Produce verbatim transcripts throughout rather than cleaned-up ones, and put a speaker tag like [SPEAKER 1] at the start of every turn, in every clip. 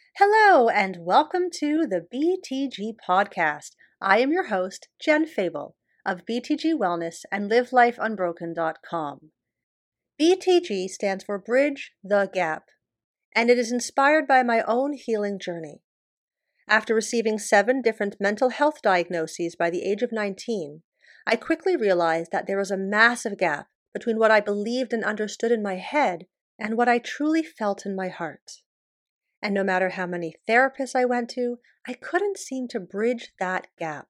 [SPEAKER 1] Hello, and welcome to the B T G podcast. I am your host, Jen Fable of B T G Wellness and Live Life Unbroken dot com. B T G stands for Bridge the Gap, and it is inspired by my own healing journey. After receiving seven different mental health diagnoses by the age of nineteen, I quickly realized that there was a massive gap between what I believed and understood in my head and what I truly felt in my heart. And no matter how many therapists I went to, I couldn't seem to bridge that gap.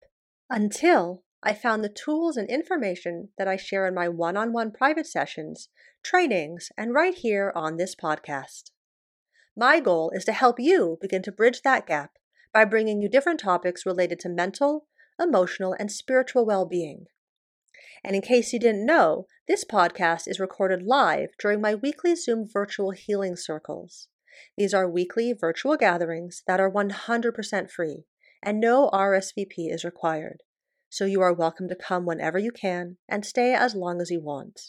[SPEAKER 1] Until I found the tools and information that I share in my one-on-one private sessions, trainings, and right here on this podcast. My goal is to help you begin to bridge that gap by bringing you different topics related to mental, emotional, and spiritual well-being. And in case you didn't know, this podcast is recorded live during my weekly Zoom virtual healing circles. These are weekly virtual gatherings that are one hundred percent free, and no R S V P is required. So you are welcome to come whenever you can and stay as long as you want.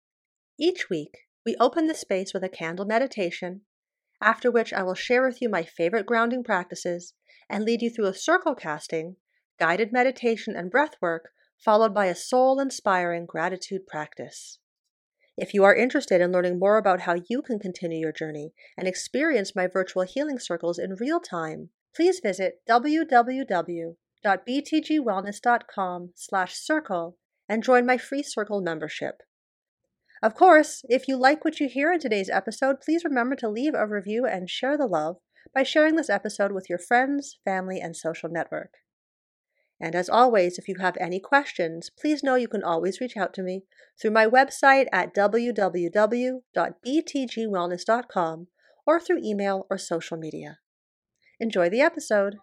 [SPEAKER 1] Each week, we open the space with a candle meditation, after which I will share with you my favorite grounding practices and lead you through a circle casting, guided meditation and breath work, followed by a soul-inspiring gratitude practice. If you are interested in learning more about how you can continue your journey and experience my virtual healing circles in real time, please visit w w w dot b t g wellness dot com slash circle and join my free circle membership. Of course, if you like what you hear in today's episode, please remember to leave a review and share the love by sharing this episode with your friends, family, and social network. And as always, if you have any questions, please know you can always reach out to me through my website at w w w dot b t g wellness dot com or through email or social media. Enjoy the episode.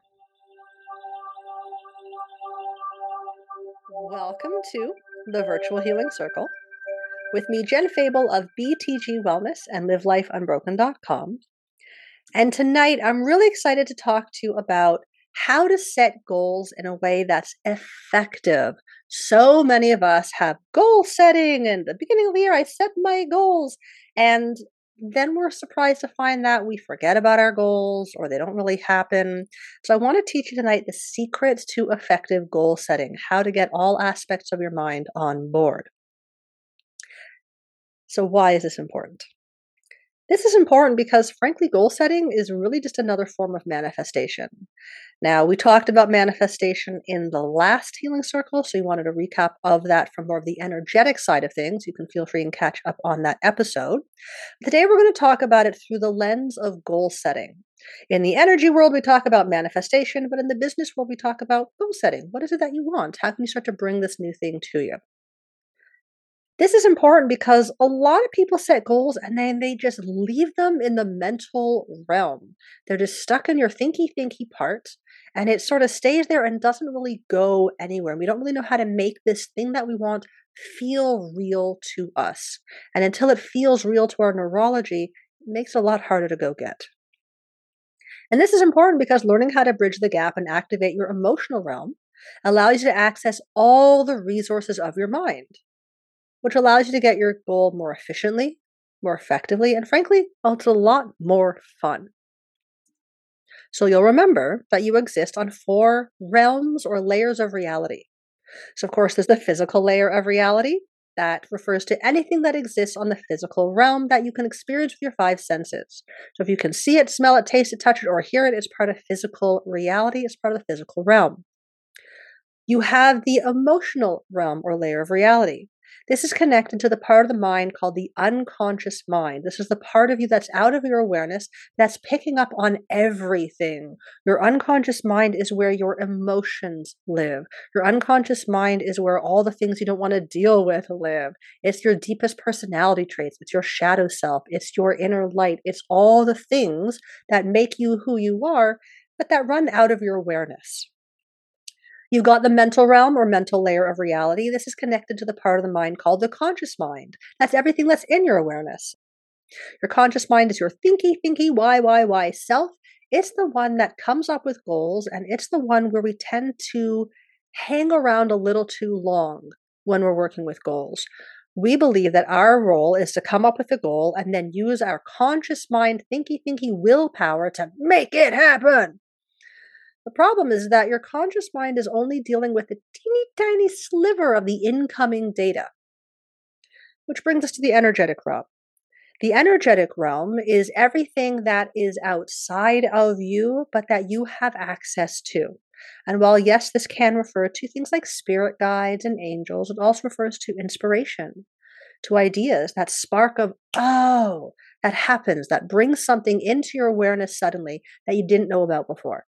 [SPEAKER 1] Welcome to the Virtual Healing Circle with me, Jen Fable of B T G Wellness and Live Life Unbroken dot com. And tonight, I'm really excited to talk to you about how to set goals in a way that's effective. So many of us have goal setting, and at the beginning of the year, I set my goals, and then we're surprised to find that we forget about our goals or they don't really happen. So I want to teach you tonight the secrets to effective goal setting, how to get all aspects of your mind on board. So why is this important? This is important because, frankly, goal setting is really just another form of manifestation. Now, we talked about manifestation in the last healing circle, so you wanted a recap of that from more of the energetic side of things. You can feel free and catch up on that episode. Today, we're going to talk about it through the lens of goal setting. In the energy world, we talk about manifestation, but in the business world, we talk about goal setting. What is it that you want? How can you start to bring this new thing to you? This is important because a lot of people set goals and then they just leave them in the mental realm. They're just stuck in your thinky thinky part, and it sort of stays there and doesn't really go anywhere. We don't really know how to make this thing that we want feel real to us. And until it feels real to our neurology, it makes it a lot harder to go get. And this is important because learning how to bridge the gap and activate your emotional realm allows you to access all the resources of your mind, which allows you to get your goal more efficiently, more effectively, and frankly, it's a lot more fun. So you'll remember that you exist on four realms or layers of reality. So of course, there's the physical layer of reality that refers to anything that exists on the physical realm that you can experience with your five senses. So if you can see it, smell it, taste it, touch it, or hear it, it's part of physical reality, it's part of the physical realm. You have the emotional realm or layer of reality. This is connected to the part of the mind called the unconscious mind. This is the part of you that's out of your awareness, that's picking up on everything. Your unconscious mind is where your emotions live. Your unconscious mind is where all the things you don't want to deal with live. It's your deepest personality traits. It's your shadow self. It's your inner light. It's all the things that make you who you are, but that run out of your awareness. You've got the mental realm or mental layer of reality. This is connected to the part of the mind called the conscious mind. That's everything that's in your awareness. Your conscious mind is your thinky, thinky, why, why, why self. It's the one that comes up with goals, and it's the one where we tend to hang around a little too long when we're working with goals. We believe that our role is to come up with a goal and then use our conscious mind, thinky, thinky willpower to make it happen. The problem is that your conscious mind is only dealing with a teeny tiny sliver of the incoming data. Which brings us to the energetic realm. The energetic realm is everything that is outside of you, but that you have access to. And while, yes, this can refer to things like spirit guides and angels, it also refers to inspiration, to ideas, that spark of, oh, that happens, that brings something into your awareness suddenly that you didn't know about before.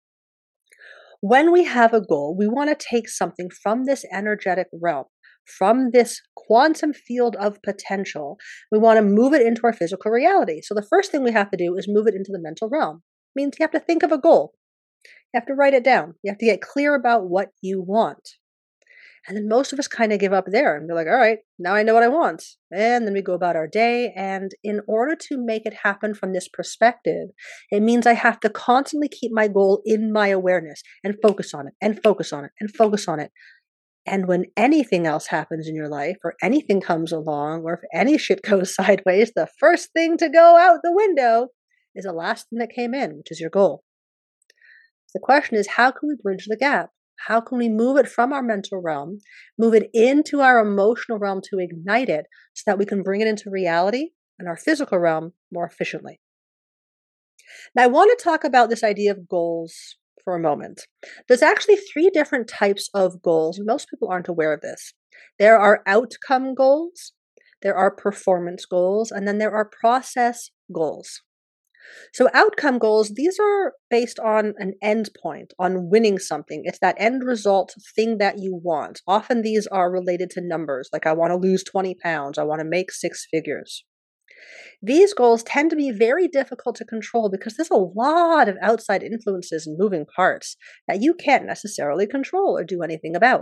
[SPEAKER 1] When we have a goal, we want to take something from this energetic realm, from this quantum field of potential. We want to move it into our physical reality. So the first thing we have to do is move it into the mental realm. It means you have to think of a goal. You have to write it down. You have to get clear about what you want. And then most of us kind of give up there and be like, all right, now I know what I want. And then we go about our day. And in order to make it happen from this perspective, it means I have to constantly keep my goal in my awareness and focus on it and focus on it and focus on it. And when anything else happens in your life or anything comes along or if any shit goes sideways, the first thing to go out the window is the last thing that came in, which is your goal. So the question is, how can we bridge the gap? How can we move it from our mental realm, move it into our emotional realm to ignite it so that we can bring it into reality and our physical realm more efficiently? Now, I want to talk about this idea of goals for a moment. There's actually three different types of goals, and most people aren't aware of this. There are outcome goals, there are performance goals, and then there are process goals. So outcome goals, these are based on an end point, on winning something. It's that end result thing that you want. Often these are related to numbers, like I want to lose twenty pounds, I want to make six figures. These goals tend to be very difficult to control because there's a lot of outside influences and moving parts that you can't necessarily control or do anything about.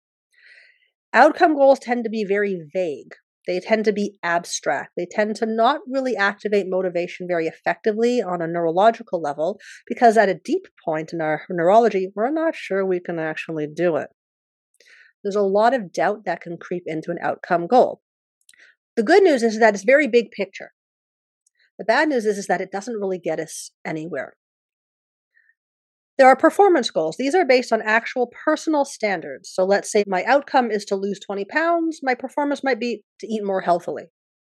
[SPEAKER 1] Outcome goals tend to be very vague. They tend to be abstract. They tend to not really activate motivation very effectively on a neurological level because at a deep point in our neurology, we're not sure we can actually do it. There's a lot of doubt that can creep into an outcome goal. The good news is that it's very big picture. The bad news is, is that it doesn't really get us anywhere. There are performance goals. These are based on actual personal standards. So let's say my outcome is to lose twenty pounds. My performance might be to eat more healthily.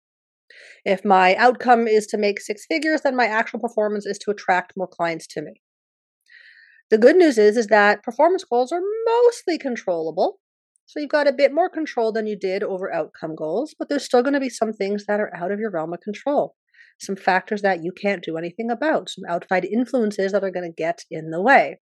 [SPEAKER 1] If my outcome is to make six figures, then my actual performance is to attract more clients to me. The good news is, is that performance goals are mostly controllable. So you've got a bit more control than you did over outcome goals, but there's still going to be some things that are out of your realm of control. Some factors that you can't do anything about, some outside influences that are going to get in the way.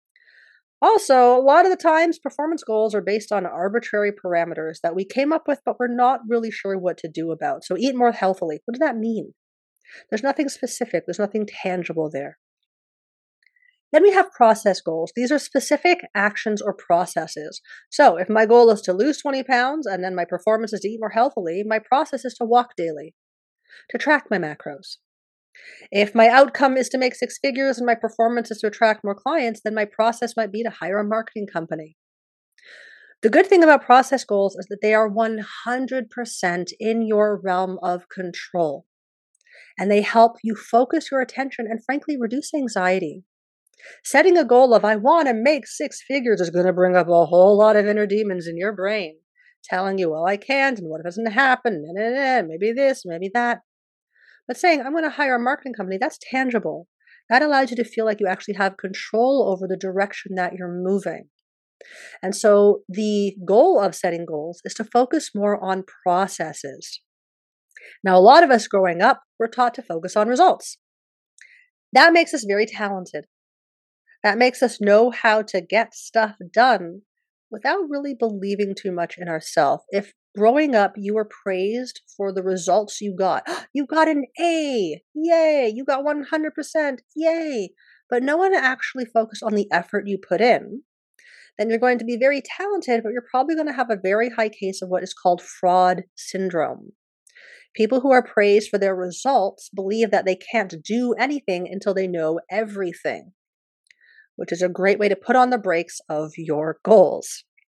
[SPEAKER 1] Also, a lot of the times, performance goals are based on arbitrary parameters that we came up with, but we're not really sure what to do about. So eat more healthily. What does that mean? There's nothing specific. There's nothing tangible there. Then we have process goals. These are specific actions or processes. So if my goal is to lose twenty pounds and then my performance is to eat more healthily, my process is to walk daily, to track my macros. If my outcome is to make six figures and my performance is to attract more clients, then my process might be to hire a marketing company. The good thing about process goals is that they are one hundred percent in your realm of control. And they help you focus your attention and frankly reduce anxiety. Setting a goal of I want to make six figures is going to bring up a whole lot of inner demons in your brain telling you, well, I can't, and what if it doesn't happen, nah, nah, nah, maybe this, maybe that. But saying, I'm going to hire a marketing company, that's tangible. That allows you to feel like you actually have control over the direction that you're moving. And so the goal of setting goals is to focus more on processes. Now, a lot of us growing up, we're taught to focus on results. That makes us very talented. That makes us know how to get stuff done without really believing too much in ourselves. If growing up you were praised for the results you got, you got an A, yay, you got one hundred percent, yay, but no one actually focused on the effort you put in, then you're going to be very talented, but you're probably going to have a very high case of what is called fraud syndrome. People who are praised for their results believe that they can't do anything until they know everything, which is a great way to put on the brakes of your goals.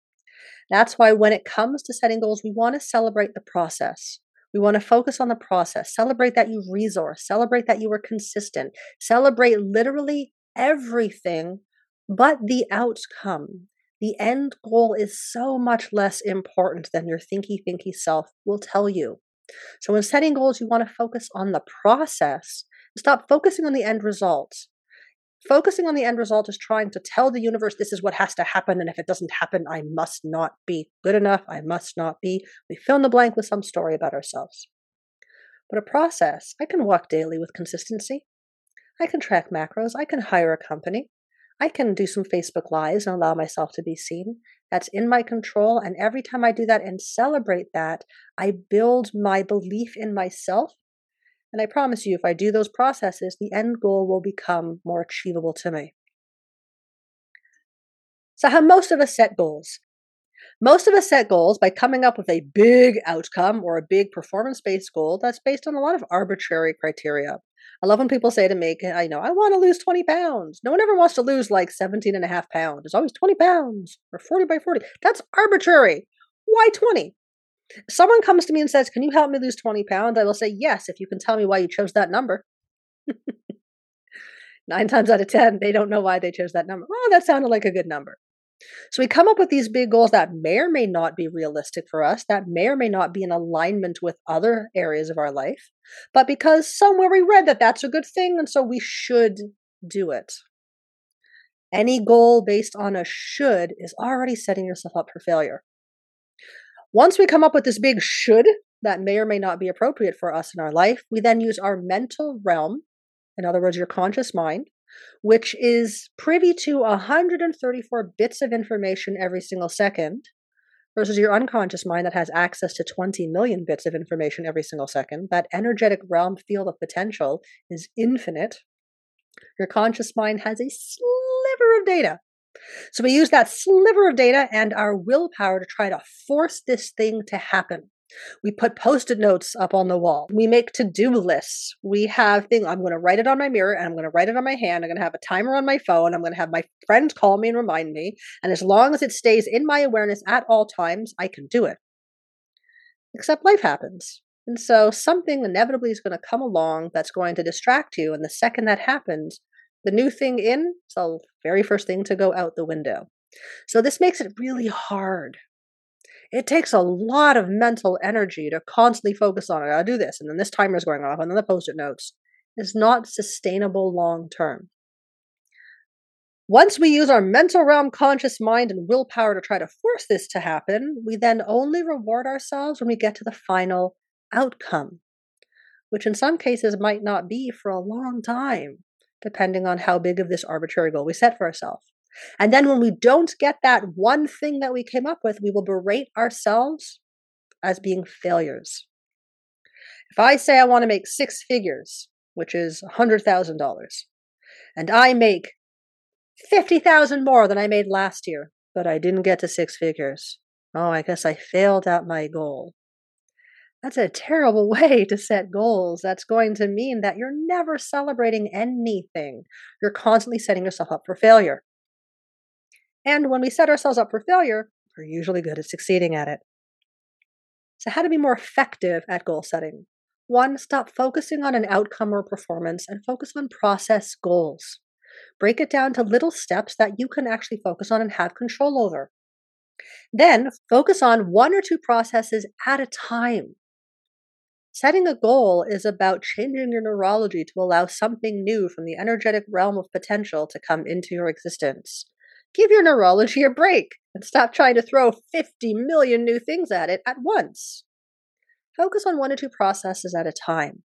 [SPEAKER 1] That's why when it comes to setting goals, we want to celebrate the process. We want to focus on the process, celebrate that you resource, celebrate that you were consistent, celebrate literally everything but the outcome. The end goal is so much less important than your thinky thinky self will tell you. So when setting goals, you want to focus on the process. Stop focusing on the end results. Focusing on the end result is trying to tell the universe this is what has to happen, and if it doesn't happen, I must not be good enough. I must not be. We fill in the blank with some story about ourselves. But a process, I can walk daily with consistency. I can track macros. I can hire a company. I can do some Facebook Lives and allow myself to be seen. That's in my control. And every time I do that and celebrate that, I build my belief in myself. And I promise you, if I do those processes, the end goal will become more achievable to me. So how most of us set goals. Most of us set goals by coming up with a big outcome or a big performance-based goal that's based on a lot of arbitrary criteria. I love when people say to me, I know, I want to lose twenty pounds. No one ever wants to lose like seventeen and a half pounds. It's always twenty pounds or forty by forty. That's arbitrary. Why twenty? If someone comes to me and says, can you help me lose twenty pounds? I will say, yes, if you can tell me why you chose that number. Nine times out of ten, they don't know why they chose that number. Oh, that sounded like a good number. So we come up with these big goals that may or may not be realistic for us, that may or may not be in alignment with other areas of our life, but because somewhere we read that that's a good thing, and so we should do it. Any goal based on a should is already setting yourself up for failure. Once we come up with this big should that may or may not be appropriate for us in our life, we then use our mental realm, in other words, your conscious mind, which is privy to one hundred thirty-four bits of information every single second, versus your unconscious mind that has access to twenty million bits of information every single second. That energetic realm field of potential is infinite. Your conscious mind has a sliver of data. So we use that sliver of data and our willpower to try to force this thing to happen. We put post-it notes up on the wall. We make to-do lists. We have things. I'm going to write it on my mirror and I'm going to write it on my hand. I'm going to have a timer on my phone. I'm going to have my friends call me and remind me. And as long as it stays in my awareness at all times, I can do it. Except life happens. And so something inevitably is going to come along that's going to distract you. And the second that happens, the new thing in is the very first thing to go out the window. So this makes it really hard. It takes a lot of mental energy to constantly focus on it. I'll do this, and then this timer is going off, and then the post-it notes. It's not sustainable long term. Once we use our mental realm, conscious mind, and willpower to try to force this to happen, we then only reward ourselves when we get to the final outcome, which in some cases might not be for a long time, depending on how big of this arbitrary goal we set for ourselves. And then when we don't get that one thing that we came up with, we will berate ourselves as being failures. If I say I want to make six figures, which is one hundred thousand dollars, and I make fifty thousand dollars more than I made last year, but I didn't get to six figures. Oh, I guess I failed at my goal. That's a terrible way to set goals. That's going to mean that you're never celebrating anything. You're constantly setting yourself up for failure. And when we set ourselves up for failure, we're usually good at succeeding at it. So how to be more effective at goal setting? One, stop focusing on an outcome or performance and focus on process goals. Break it down to little steps that you can actually focus on and have control over. Then focus on one or two processes at a time. Setting a goal is about changing your neurology to allow something new from the energetic realm of potential to come into your existence. Give your neurology a break and stop trying to throw fifty million new things at it at once. Focus on one or two processes at a time.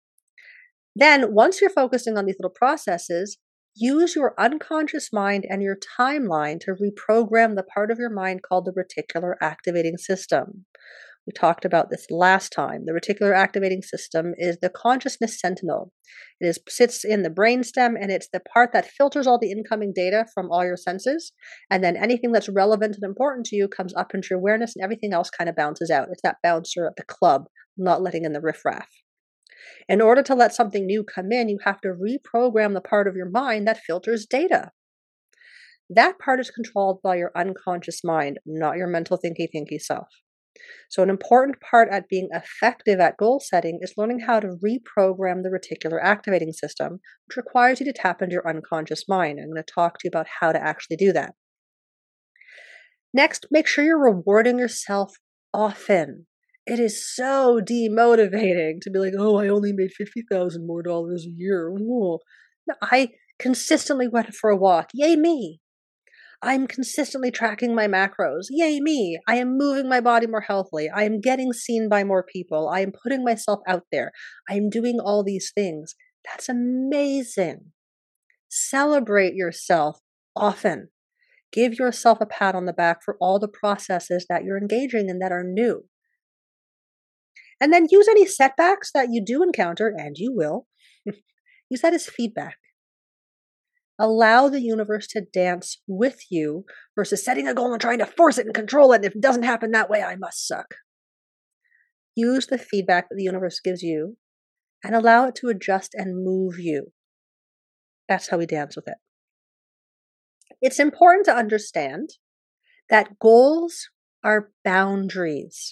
[SPEAKER 1] Then, once you're focusing on these little processes, use your unconscious mind and your timeline to reprogram the part of your mind called the reticular activating system. We talked about this last time. The reticular activating system is the consciousness sentinel. It is, sits in the brainstem, and it's the part that filters all the incoming data from all your senses. And then anything that's relevant and important to you comes up into your awareness, and everything else kind of bounces out. It's that bouncer at the club, not letting in the riffraff. In order to let something new come in, you have to reprogram the part of your mind that filters data. That part is controlled by your unconscious mind, not your mental thinky thinky self. So, an important part at being effective at goal setting is learning how to reprogram the reticular activating system, which requires you to tap into your unconscious mind. I'm going to talk to you about how to actually do that. Next, make sure you're rewarding yourself often. It is so demotivating to be like, oh, I only made fifty thousand more dollars a year. Whoa. No, I consistently went for a walk. Yay, me. I'm consistently tracking my macros. Yay, me. I am moving my body more healthily. I am getting seen by more people. I am putting myself out there. I am doing all these things. That's amazing. Celebrate yourself often. Give yourself a pat on the back for all the processes that you're engaging in that are new. And then use any setbacks that you do encounter, and you will, use that as feedback. Allow the universe to dance with you versus setting a goal and trying to force it and control it. And if it doesn't happen that way, I must suck. Use the feedback that the universe gives you and allow it to adjust and move you. That's how we dance with it. It's important to understand that goals are boundaries.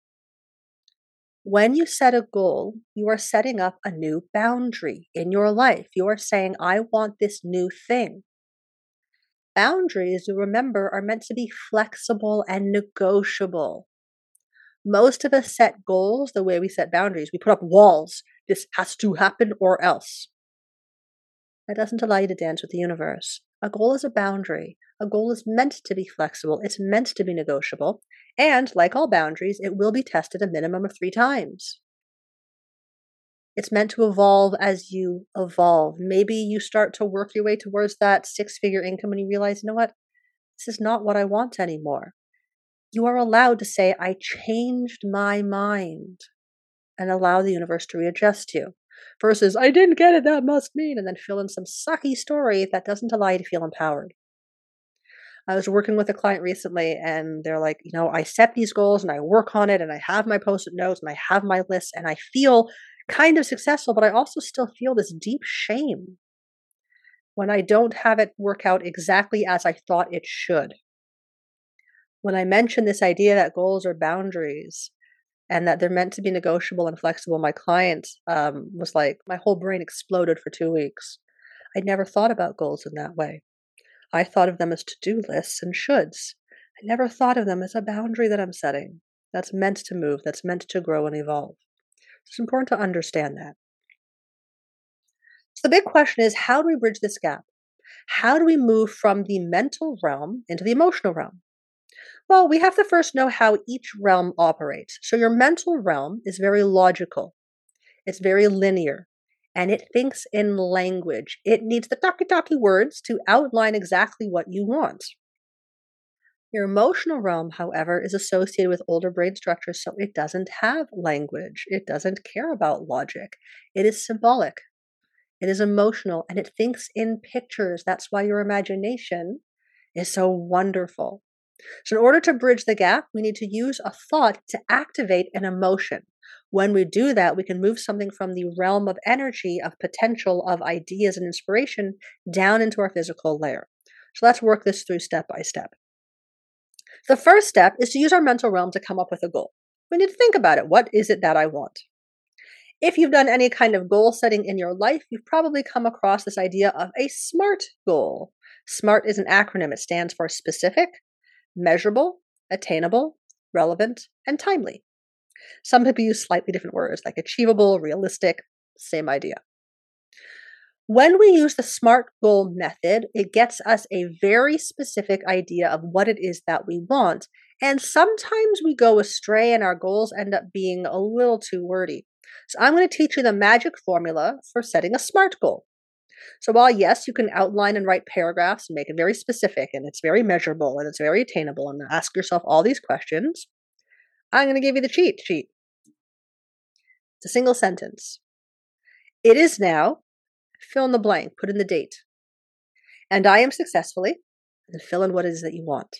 [SPEAKER 1] When you set a goal, you are setting up a new boundary in your life. You are saying, I want this new thing. Boundaries, you remember, are meant to be flexible and negotiable. Most of us set goals the way we set boundaries. We put up walls. This has to happen or else. That doesn't allow you to dance with the universe. A goal is a boundary. A goal is meant to be flexible. It's meant to be negotiable. And like all boundaries, it will be tested a minimum of three times. It's meant to evolve as you evolve. Maybe you start to work your way towards that six-figure income and you realize, you know what? This is not what I want anymore. You are allowed to say, I changed my mind, and allow the universe to readjust you. Versus, I didn't get it, that must mean, and then fill in some sucky story that doesn't allow you to feel empowered. I was working with a client recently and they're like, you know, I set these goals and I work on it and I have my post-it notes and I have my lists and I feel kind of successful, but I also still feel this deep shame when I don't have it work out exactly as I thought it should. When I mentioned this idea that goals are boundaries and that they're meant to be negotiable and flexible, my client um, was like, my whole brain exploded for two weeks. I'd never thought about goals in that way. I thought of them as to-do lists and shoulds. I never thought of them as a boundary that I'm setting. That's meant to move, that's meant to grow and evolve. It's important to understand that. So the big question is, how do we bridge this gap? How do we move from the mental realm into the emotional realm? Well, we have to first know how each realm operates. So your mental realm is very logical. It's very linear. And it thinks in language. It needs the talky-talky words to outline exactly what you want. Your emotional realm, however, is associated with older brain structures, so it doesn't have language. It doesn't care about logic. It is symbolic. It is emotional, and it thinks in pictures. That's why your imagination is so wonderful. So in order to bridge the gap, we need to use a thought to activate an emotion. When we do that, we can move something from the realm of energy, of potential, of ideas and inspiration down into our physical layer. So let's work this through step by step. The first step is to use our mental realm to come up with a goal. We need to think about it. What is it that I want? If you've done any kind of goal setting in your life, you've probably come across this idea of a SMART goal. SMART is an acronym. It stands for specific, measurable, attainable, relevant, and timely. Some people use slightly different words like achievable, realistic, same idea. When we use the SMART goal method, it gets us a very specific idea of what it is that we want. And sometimes we go astray and our goals end up being a little too wordy. So I'm going to teach you the magic formula for setting a SMART goal. So while yes, you can outline and write paragraphs and make it very specific and it's very measurable and it's very attainable and ask yourself all these questions, I'm going to give you the cheat sheet. It's a single sentence. It is now, fill in the blank, put in the date. And I am successfully, and fill in what it is that you want.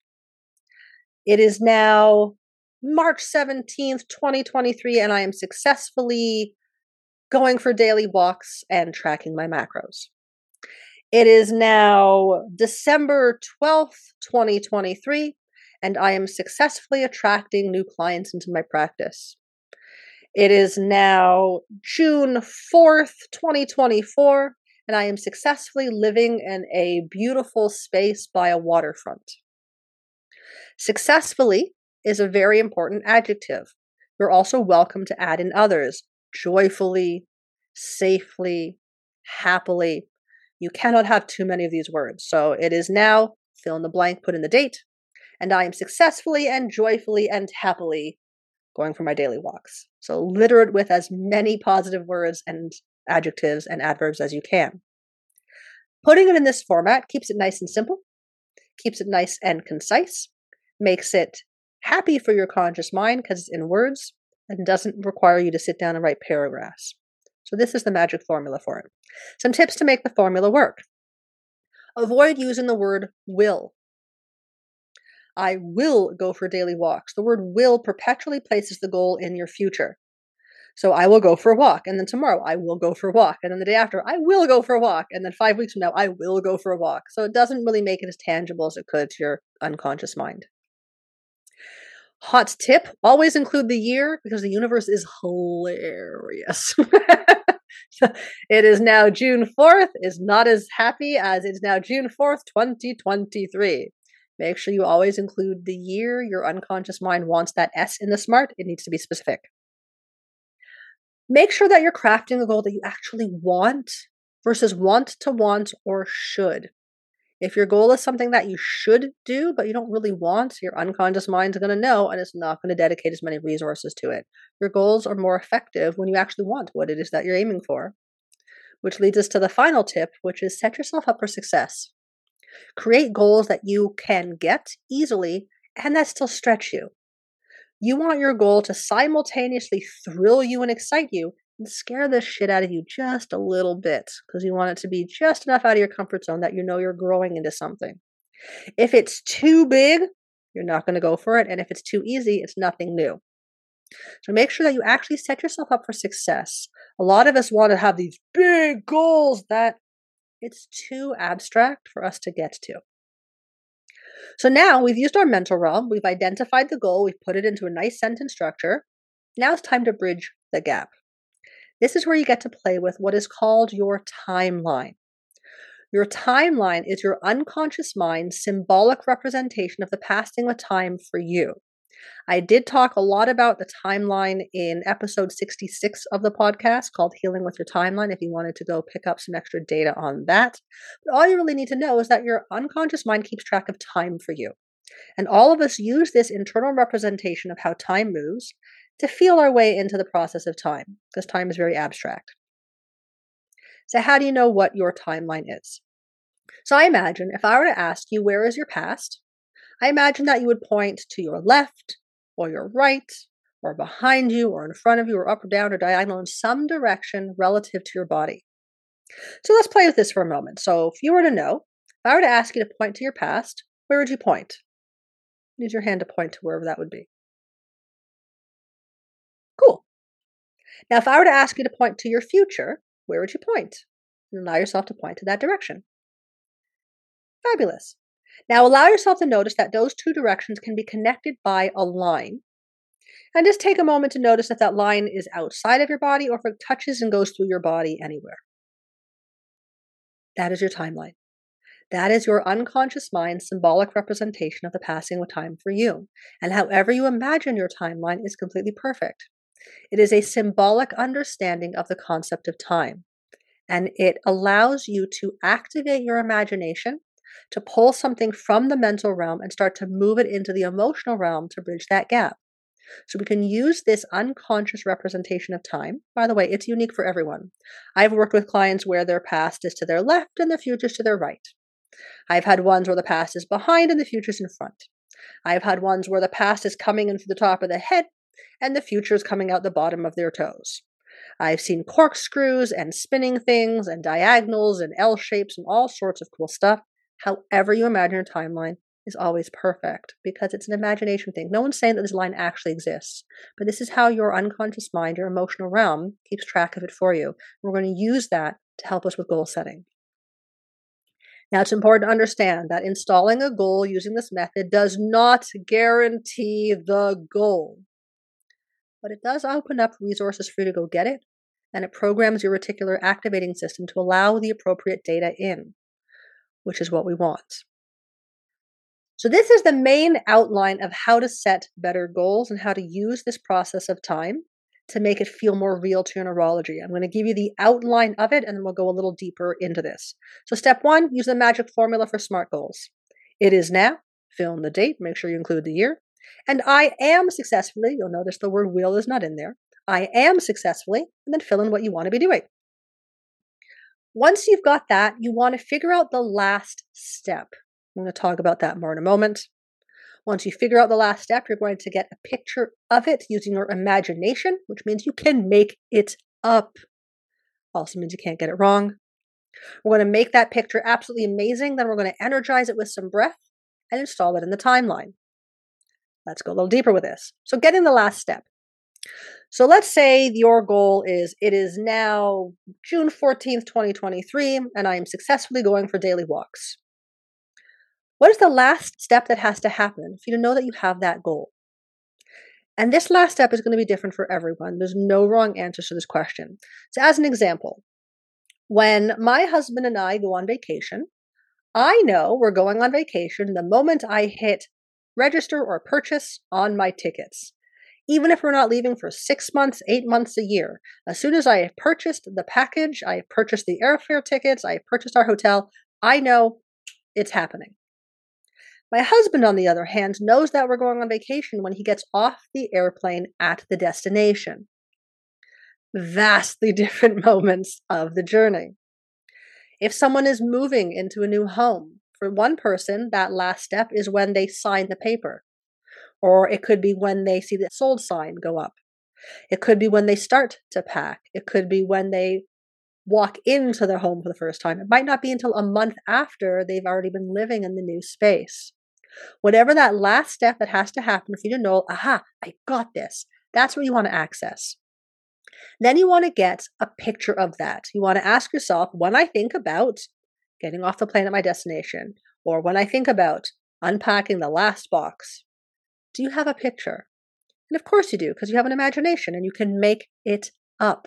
[SPEAKER 1] It is now March seventeenth, twenty twenty-three, and I am successfully going for daily walks and tracking my macros. It is now December twelfth, twenty twenty-three, and I am successfully attracting new clients into my practice. It is now June fourth, twenty twenty-four, and I am successfully living in a beautiful space by a waterfront. Successfully is a very important adjective. You're also welcome to add in others: joyfully, safely, happily. You cannot have too many of these words. So it is now, fill in the blank, put in the date, and I am successfully and joyfully and happily going for my daily walks. So litter it with as many positive words and adjectives and adverbs as you can. Putting it in this format keeps it nice and simple, keeps it nice and concise, makes it happy for your conscious mind because it's in words and doesn't require you to sit down and write paragraphs. So this is the magic formula for it. Some tips to make the formula work. Avoid using the word will. I will go for daily walks. The word will perpetually places the goal in your future. So I will go for a walk, and then tomorrow I will go for a walk, and then the day after I will go for a walk, and then five weeks from now I will go for a walk. So it doesn't really make it as tangible as it could to your unconscious mind. Hot tip, always include the year because the universe is hilarious. It is now June fourth, is not as happy as it's now June fourth, twenty twenty-three. Make sure you always include the year your unconscious mind wants that S in the SMART. It needs to be specific. Make sure that you're crafting a goal that you actually want versus want to want or should. If your goal is something that you should do, but you don't really want, your unconscious mind's going to know and it's not going to dedicate as many resources to it. Your goals are more effective when you actually want what it is that you're aiming for. Which leads us to the final tip, which is set yourself up for success. Create goals that you can get easily and that still stretch you. You want your goal to simultaneously thrill you and excite you and scare the shit out of you just a little bit because you want it to be just enough out of your comfort zone that you know you're growing into something. If it's too big, you're not going to go for it. And if it's too easy, it's nothing new. So make sure that you actually set yourself up for success. A lot of us want to have these big goals that it's too abstract for us to get to. So now we've used our mental realm, we've identified the goal, we've put it into a nice sentence structure. Now it's time to bridge the gap. This is where you get to play with what is called your timeline. Your timeline is your unconscious mind's symbolic representation of the passing of time for you. I did talk a lot about the timeline in episode sixty-six of the podcast called Healing with Your Timeline if you wanted to go pick up some extra data on that. But all you really need to know is that your unconscious mind keeps track of time for you. And all of us use this internal representation of how time moves to feel our way into the process of time, because time is very abstract. So how do you know what your timeline is? So I imagine if I were to ask you, where is your past? I imagine that you would point to your left or your right or behind you or in front of you or up or down or diagonal in some direction relative to your body. So let's play with this for a moment. So if you were to know, if I were to ask you to point to your past, where would you point? Use your hand to point to wherever that would be. Cool. Now, if I were to ask you to point to your future, where would you point? And allow yourself to point to that direction. Fabulous. Now, allow yourself to notice that those two directions can be connected by a line. And just take a moment to notice if that line is outside of your body or if it touches and goes through your body anywhere. That is your timeline. That is your unconscious mind's symbolic representation of the passing of time for you. And however you imagine your timeline is completely perfect. It is a symbolic understanding of the concept of time. And it allows you to activate your imagination to pull something from the mental realm and start to move it into the emotional realm to bridge that gap. So we can use this unconscious representation of time. By the way, it's unique for everyone. I've worked with clients where their past is to their left and their future is to their right. I've had ones where the past is behind and the future is in front. I've had ones where the past is coming in through the top of the head and the future is coming out the bottom of their toes. I've seen corkscrews and spinning things and diagonals and L shapes and all sorts of cool stuff. However you imagine your timeline is always perfect because it's an imagination thing. No one's saying that this line actually exists, but this is how your unconscious mind, your emotional realm, keeps track of it for you. We're going to use that to help us with goal setting. Now, it's important to understand that installing a goal using this method does not guarantee the goal, but it does open up resources for you to go get it, and it programs your reticular activating system to allow the appropriate data in, which is what we want. So this is the main outline of how to set better goals and how to use this process of time to make it feel more real to your neurology. I'm going to give you the outline of it, and then we'll go a little deeper into this. So step one, use the magic formula for SMART goals. It is now, fill in the date, make sure you include the year, and I am successfully, you'll notice the word will is not in there, I am successfully, and then fill in what you want to be doing. Once you've got that, you want to figure out the last step. I'm going to talk about that more in a moment. Once you figure out the last step, you're going to get a picture of it using your imagination, which means you can make it up. Also means you can't get it wrong. We're going to make that picture absolutely amazing. Then we're going to energize it with some breath and install it in the timeline. Let's go a little deeper with this. So getting the last step. So let's say your goal is, it is now June fourteenth, twenty twenty-three, and I am successfully going for daily walks. What is the last step that has to happen for you to know that you have that goal? And this last step is going to be different for everyone. There's no wrong answers to this question. So as an example, when my husband and I go on vacation, I know we're going on vacation the moment I hit register or purchase on my tickets. Even if we're not leaving for six months, eight months, a year, as soon as I have purchased the package, I have purchased the airfare tickets, I have purchased our hotel, I know it's happening. My husband, on the other hand, knows that we're going on vacation when he gets off the airplane at the destination. Vastly different moments of the journey. If someone is moving into a new home, for one person, that last step is when they sign the paper. Or it could be when they see the sold sign go up. It could be when they start to pack. It could be when they walk into their home for the first time. It might not be until a month after they've already been living in the new space. Whatever that last step that has to happen for you to know, aha, I got this. That's what you want to access. Then you want to get a picture of that. You want to ask yourself, when I think about getting off the plane at my destination, or when I think about unpacking the last box, do you have a picture? And of course you do, because you have an imagination and you can make it up.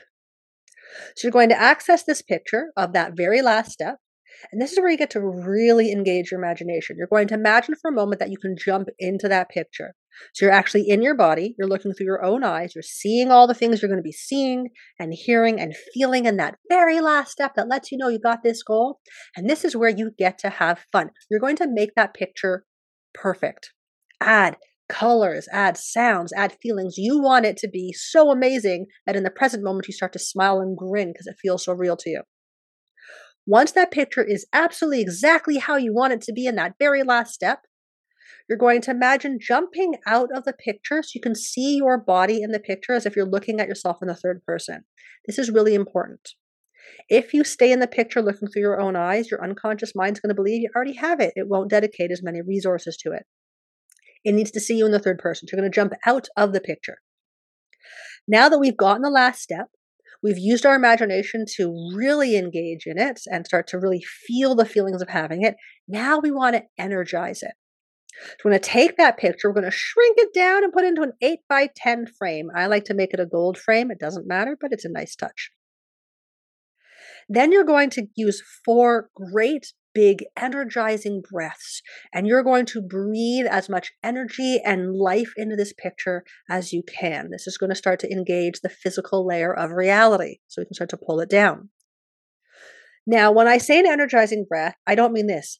[SPEAKER 1] So you're going to access this picture of that very last step. And this is where you get to really engage your imagination. You're going to imagine for a moment that you can jump into that picture. So you're actually in your body, you're looking through your own eyes, you're seeing all the things you're going to be seeing and hearing and feeling in that very last step that lets you know you got this goal. And this is where you get to have fun. You're going to make that picture perfect. Add colors, add sounds, add feelings. You want it to be so amazing that in the present moment you start to smile and grin because it feels so real to you. Once that picture is absolutely exactly how you want it to be in that very last step, you're going to imagine jumping out of the picture so you can see your body in the picture as if you're looking at yourself in the third person. This is really important. If you stay in the picture looking through your own eyes, your unconscious mind's going to believe you already have it. It won't dedicate as many resources to it. It needs to see you in the third person. So you're going to jump out of the picture. Now that we've gotten the last step, we've used our imagination to really engage in it and start to really feel the feelings of having it. Now we want to energize it. So we're going to take that picture, we're going to shrink it down and put it into an eight by ten frame. I like to make it a gold frame. It doesn't matter, but it's a nice touch. Then you're going to use four great big energizing breaths, and you're going to breathe as much energy and life into this picture as you can. This is going to start to engage the physical layer of reality, so we can start to pull it down. Now, when I say an energizing breath, I don't mean this.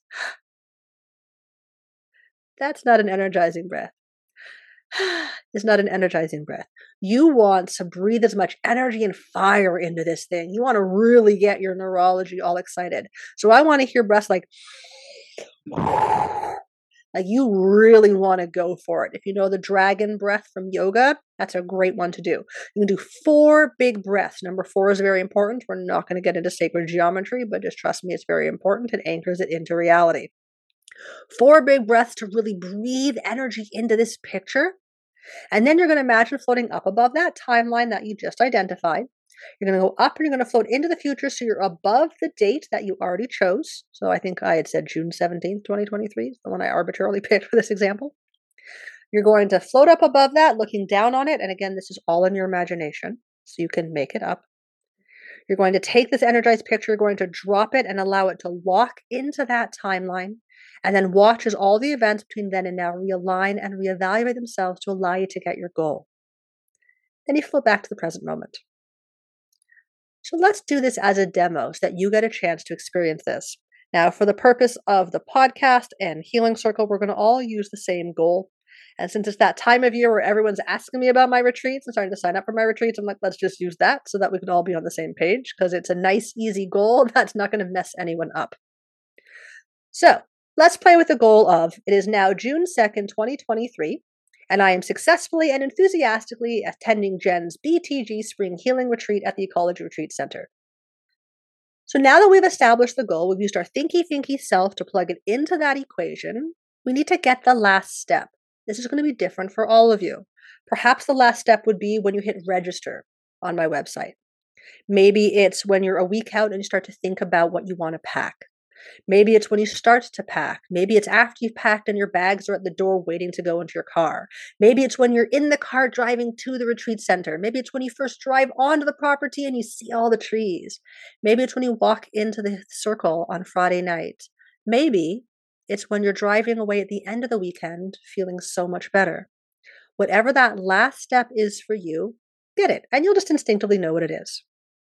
[SPEAKER 1] That's not an energizing breath. It's not an energizing breath. You want to breathe as much energy and fire into this thing. You want to really get your neurology all excited. So I want to hear breaths like, like you really want to go for it. If you know the dragon breath from yoga, that's a great one to do. You can do four big breaths. Number four is very important. We're not going to get into sacred geometry, but just trust me, it's very important. It anchors it into reality. Four big breaths to really breathe energy into this picture. And then you're going to imagine floating up above that timeline that you just identified. You're going to go up and you're going to float into the future so you're above the date that you already chose. So I think I had said June seventeenth, twenty twenty-three, the one I arbitrarily picked for this example. You're going to float up above that, looking down on it. And again, this is all in your imagination, so you can make it up. You're going to take this energized picture, you're going to drop it and allow it to lock into that timeline, and then watch as all the events between then and now realign and reevaluate themselves to allow you to get your goal. Then you float back to the present moment. So let's do this as a demo so that you get a chance to experience this. Now, for the purpose of the podcast and Healing Circle, we're going to all use the same goal. And since it's that time of year where everyone's asking me about my retreats and starting to sign up for my retreats, I'm like, let's just use that so that we can all be on the same page, because it's a nice, easy goal that's not going to mess anyone up. So let's play with the goal of, it is now June second, twenty twenty-three, and I am successfully and enthusiastically attending Jen's B T G Spring Healing Retreat at the Ecology Retreat Center. So now that we've established the goal, we've used our thinky thinky self to plug it into that equation, we need to get the last step. This is going to be different for all of you. Perhaps the last step would be when you hit register on my website. Maybe it's when you're a week out and you start to think about what you want to pack. Maybe it's when you start to pack. Maybe it's after you've packed and your bags are at the door waiting to go into your car. Maybe it's when you're in the car driving to the retreat center. Maybe it's when you first drive onto the property and you see all the trees. Maybe it's when you walk into the circle on Friday night. Maybe it's when you're driving away at the end of the weekend feeling so much better. Whatever that last step is for you, get it, and you'll just instinctively know what it is.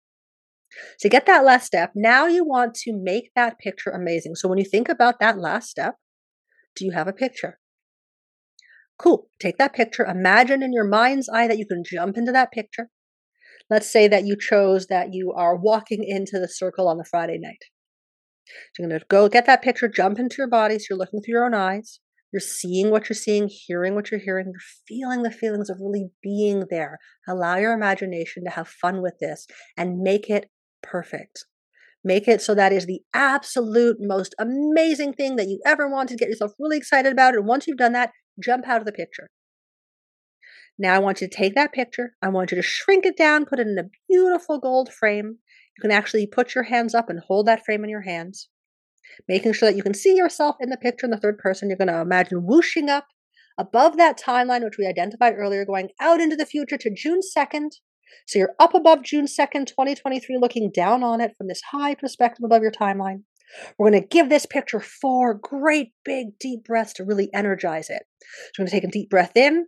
[SPEAKER 1] So get that last step. Now you want to make that picture amazing. So when you think about that last step, do you have a picture? Cool. Take that picture. Imagine in your mind's eye that you can jump into that picture. Let's say that you chose that you are walking into the circle on the Friday night. So you're going to go get that picture, jump into your body. So you're looking through your own eyes. You're seeing what you're seeing, hearing what you're hearing. You're feeling the feelings of really being there. Allow your imagination to have fun with this and make it perfect. Make it so that is the absolute most amazing thing that you ever wanted. Get yourself really excited about it. And once you've done that, jump out of the picture. Now I want you to take that picture. I want you to shrink it down, put it in a beautiful gold frame. You can actually put your hands up and hold that frame in your hands, making sure that you can see yourself in the picture in the third person. You're going to imagine whooshing up above that timeline, which we identified earlier, going out into the future to June second. So you're up above June second, twenty twenty-three, looking down on it from this high perspective above your timeline. We're going to give this picture four great big deep breaths to really energize it. So we're going to take a deep breath in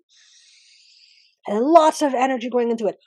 [SPEAKER 1] and lots of energy going into it.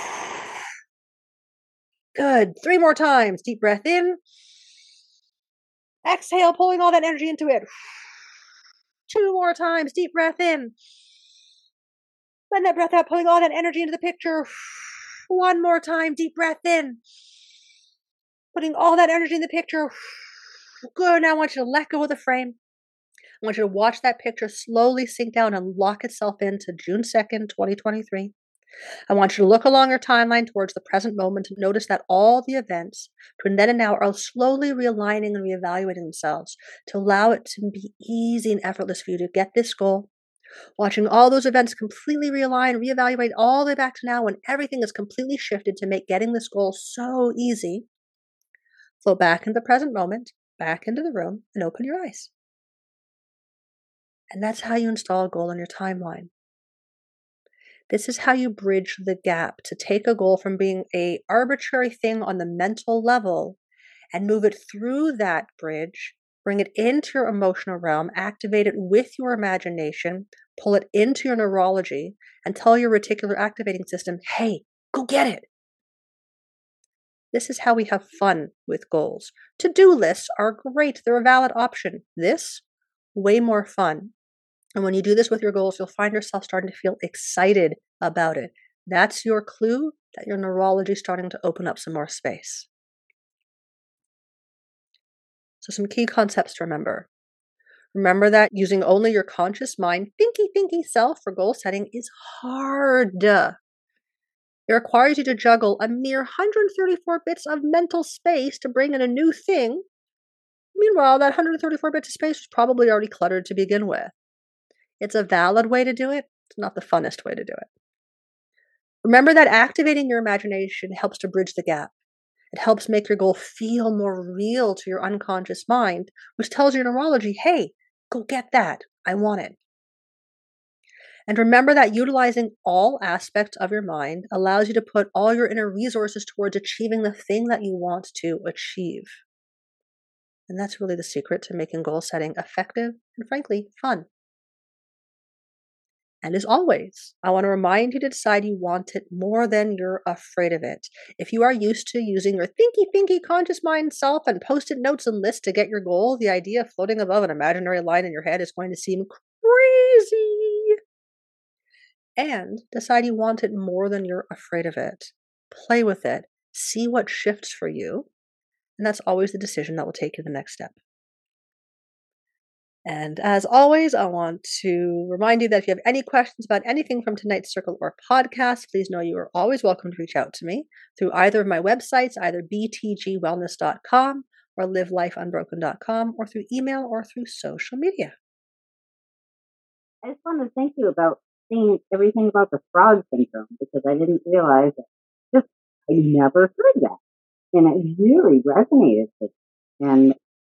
[SPEAKER 1] Good. Three more times. Deep breath in. Exhale, pulling all that energy into it. Two more times. Deep breath in. Letting that breath out, pulling all that energy into the picture. One more time. Deep breath in. Putting all that energy in the picture. Good. Now I want you to let go of the frame. I want you to watch that picture slowly sink down and lock itself into June second, twenty twenty-three. I want you to look along your timeline towards the present moment and notice that all the events between then and now are slowly realigning and reevaluating themselves to allow it to be easy and effortless for you to get this goal. Watching all those events completely realign, reevaluate all the way back to now when everything is completely shifted to make getting this goal so easy. Flow back into the present moment, back into the room, and open your eyes. And that's how you install a goal on your timeline. This is how you bridge the gap to take a goal from being an arbitrary thing on the mental level and move it through that bridge, bring it into your emotional realm, activate it with your imagination, pull it into your neurology, and tell your reticular activating system, hey, go get it. This is how we have fun with goals. To-do lists are great. They're a valid option. This, way more fun. And when you do this with your goals, you'll find yourself starting to feel excited about it. That's your clue that your neurology is starting to open up some more space. So some key concepts to remember. Remember that using only your conscious mind, thinky, thinky self for goal setting is hard. It requires you to juggle a mere one hundred thirty-four bits of mental space to bring in a new thing. Meanwhile, that one hundred thirty-four bits of space was probably already cluttered to begin with. It's a valid way to do it. It's not the funnest way to do it. Remember that activating your imagination helps to bridge the gap. It helps make your goal feel more real to your unconscious mind, which tells your neurology, hey, go get that. I want it. And remember that utilizing all aspects of your mind allows you to put all your inner resources towards achieving the thing that you want to achieve. And that's really the secret to making goal setting effective and, frankly, fun. And as always, I want to remind you to decide you want it more than you're afraid of it. If you are used to using your thinky, thinky, conscious mind self and post-it notes and lists to get your goal, the idea of floating above an imaginary line in your head is going to seem crazy. And decide you want it more than you're afraid of it. Play with it. See what shifts for you. And that's always the decision that will take you to the next step. And as always, I want to remind you that if you have any questions about anything from tonight's circle or podcast, please know you are always welcome to reach out to me through either of my websites, either b t g wellness dot com or live life unbroken dot com, or through email or through social media.
[SPEAKER 2] I just want to thank you about saying everything about the frog syndrome, because I didn't realize it. Just I never heard that, and it really resonated with me. And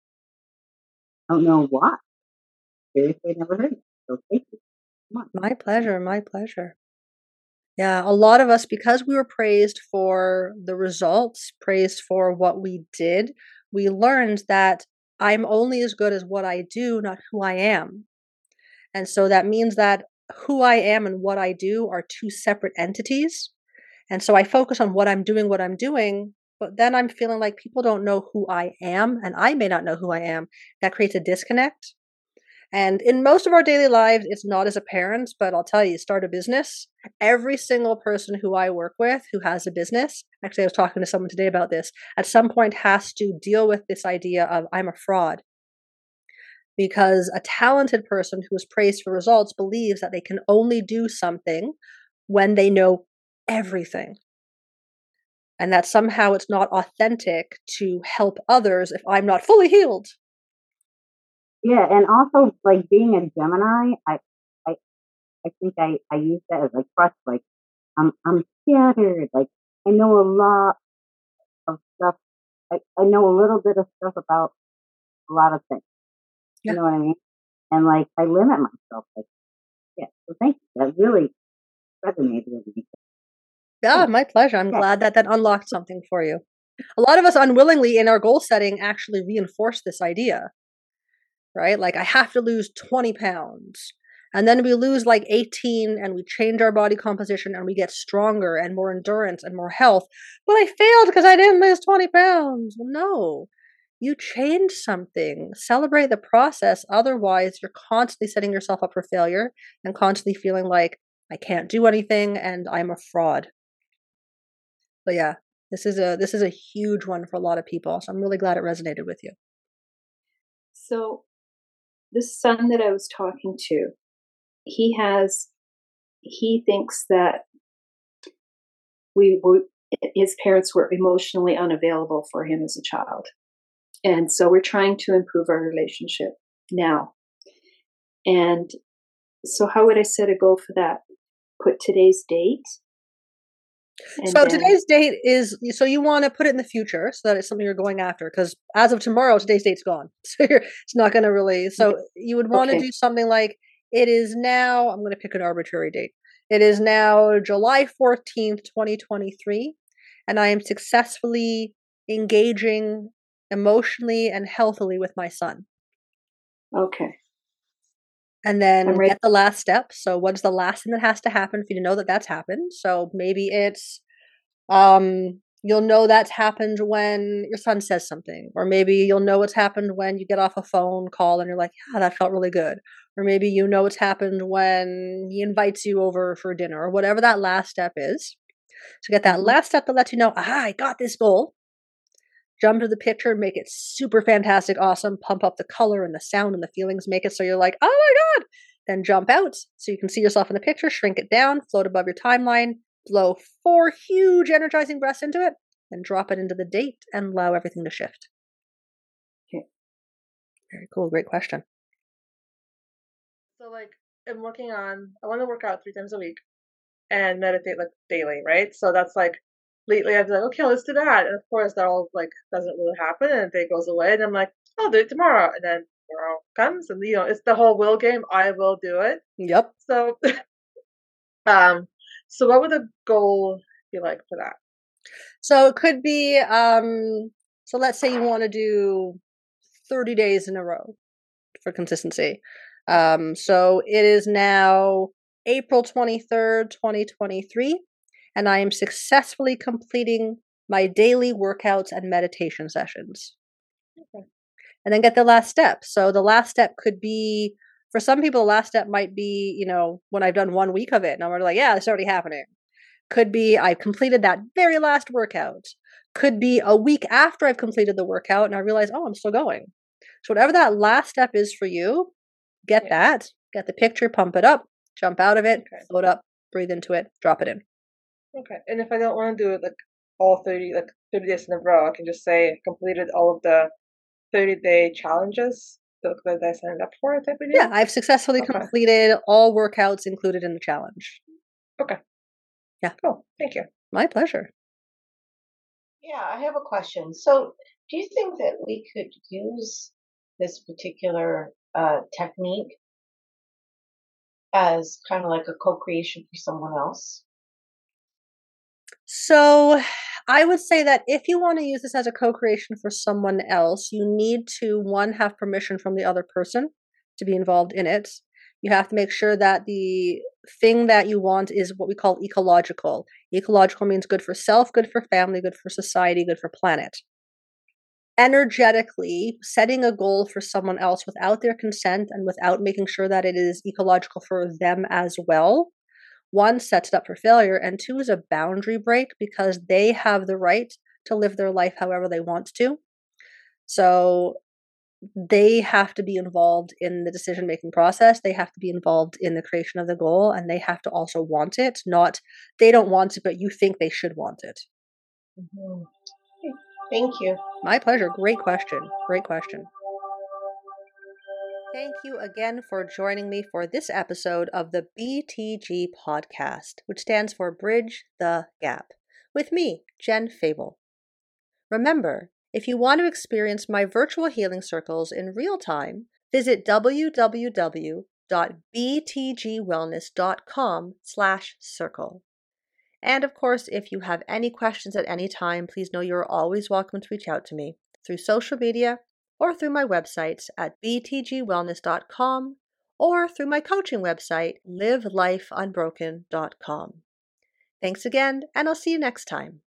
[SPEAKER 2] I don't know why. Seriously, I never heard it. So thank you so much.
[SPEAKER 1] My pleasure. My pleasure. Yeah, a lot of us, because we were praised for the results, praised for what we did, we learned that I'm only as good as what I do, not who I am. And so that means that who I am and what I do are two separate entities. And so I focus on what I'm doing, what I'm doing, but then I'm feeling like people don't know who I am, and I may not know who I am. That creates a disconnect. And in most of our daily lives, it's not as apparent, but I'll tell you, start a business. Every single person who I work with who has a business, actually, I was talking to someone today about this, at some point has to deal with this idea of I'm a fraud. Because a talented person who is praised for results believes that they can only do something when they know everything. And that somehow it's not authentic to help others if I'm not fully healed.
[SPEAKER 2] Yeah, and also like being a Gemini, I I, I think I, I use that as like crutch. Like I'm I'm scattered. Like I know a lot of stuff. I, I know a little bit of stuff about a lot of things.
[SPEAKER 1] Yeah.
[SPEAKER 2] You know what I mean? And like I limit myself. Like yeah. So thank you. That really resonated with me.
[SPEAKER 1] Yeah, my pleasure. I'm
[SPEAKER 2] Yeah.
[SPEAKER 1] glad that that unlocked something for you. A lot of us unwillingly in our goal setting actually reinforce this idea, right? Like I have to lose twenty pounds. And then we lose like eighteen and we change our body composition and we get stronger and more endurance and more health. But I failed because I didn't lose twenty pounds. Well, no, you changed something. Celebrate the process. Otherwise, you're constantly setting yourself up for failure and constantly feeling like I can't do anything and I'm a fraud. But yeah, this is a this is a huge one for a lot of people. So I'm really glad it resonated with you.
[SPEAKER 3] So the son that I was talking to, he has he thinks that we were, his parents were emotionally unavailable for him as a child. And so we're trying to improve our relationship now. And so how would I set a goal for that? Put today's date.
[SPEAKER 1] And so then, today's date is, so you want to put it in the future so that it's something you're going after, because as of tomorrow, today's date's gone. So you're, it's not going to really, so you would want okay. to do something like, it is now, I'm going to pick an arbitrary date. It is now July fourteenth, twenty twenty-three, and I am successfully engaging emotionally and healthily with my son.
[SPEAKER 3] Okay.
[SPEAKER 1] And then get the last step. So what's the last thing that has to happen for you to know that that's happened? So maybe it's, um, you'll know that's happened when your son says something, or maybe you'll know what's happened when you get off a phone call and you're like, yeah, that felt really good. Or maybe you know what's happened when he invites you over for dinner, or whatever that last step is. So get that mm-hmm. last step that lets you know, aha, I got this goal. Jump to the picture, make it super fantastic, awesome, pump up the color and the sound and the feelings, make it so you're like, oh my God. Then jump out so you can see yourself in the picture, shrink it down, float above your timeline, blow four huge energizing breaths into it, and drop it into the date and allow everything to shift.
[SPEAKER 3] Okay.
[SPEAKER 1] Very cool. Great question. So like, I'm working on, I want to work out three times a week.
[SPEAKER 4] and meditate like daily, right? So that's like lately I've been like, okay, let's do that. And of course that all like doesn't really happen and the day goes away and I'm like, I'll do it tomorrow. And then tomorrow comes and you know, it's the whole will game. I will do it.
[SPEAKER 1] Yep.
[SPEAKER 4] So um so what would the goal be like for that?
[SPEAKER 1] So it could be, um, so let's say you want to do thirty days in a row for consistency. Um, so it is now April twenty-third, twenty twenty-three, and I am successfully completing my daily workouts and meditation sessions.
[SPEAKER 4] Okay.
[SPEAKER 1] And then get the last step. So the last step could be, for some people, the last step might be, you know, when I've done one week of it, and I'm already like, yeah, it's already happening. Could be I've completed that very last workout. Could be a week after I've completed the workout and I realize, oh, I'm still going. So whatever that last step is for you, get
[SPEAKER 4] Yeah.
[SPEAKER 1] that, get the picture, pump it up, jump out of it,
[SPEAKER 4] Okay.
[SPEAKER 1] float up, breathe into it, drop it in.
[SPEAKER 4] Okay. And if I don't want to do it like all thirty like thirty days in a row, I can just say I completed all of the thirty day challenges that that I signed up for type of deal?
[SPEAKER 1] Yeah, I've successfully
[SPEAKER 4] Okay.
[SPEAKER 1] completed all workouts included in the challenge.
[SPEAKER 4] Okay.
[SPEAKER 1] Yeah.
[SPEAKER 4] Cool. Thank you.
[SPEAKER 1] My pleasure.
[SPEAKER 5] Yeah, I have a question. So, do you think that we could use this particular uh, technique as kind of like a co-creation for someone else?
[SPEAKER 1] So I would say that if you want to use this as a co-creation for someone else, you need to, one, have permission from the other person to be involved in it. You have to make sure that the thing that you want is what we call ecological. Ecological means good for self, good for family, good for society, good for planet. Energetically, setting a goal for someone else without their consent and without making sure that it is ecological for them as well, one, sets it up for failure, and two, is a boundary break because they have the right to live their life however they want to. So they have to be involved in the decision making process. They have to be involved in the creation of the goal, and they have to also want it, not they don't want it, but you think they should want it.
[SPEAKER 5] Mm-hmm. Thank you.
[SPEAKER 1] My pleasure. Great question. Great question. Thank you again for joining me for this episode of the B T G podcast, which stands for Bridge the Gap, with me, Jen Fable. Remember, if you want to experience my virtual healing circles in real time, visit www.btgwellness.com slash circle. And of course, if you have any questions at any time, please know you're always welcome to reach out to me through social media or through my websites at b t g wellness dot com or through my coaching website, live life unbroken dot com. Thanks again, and I'll see you next time.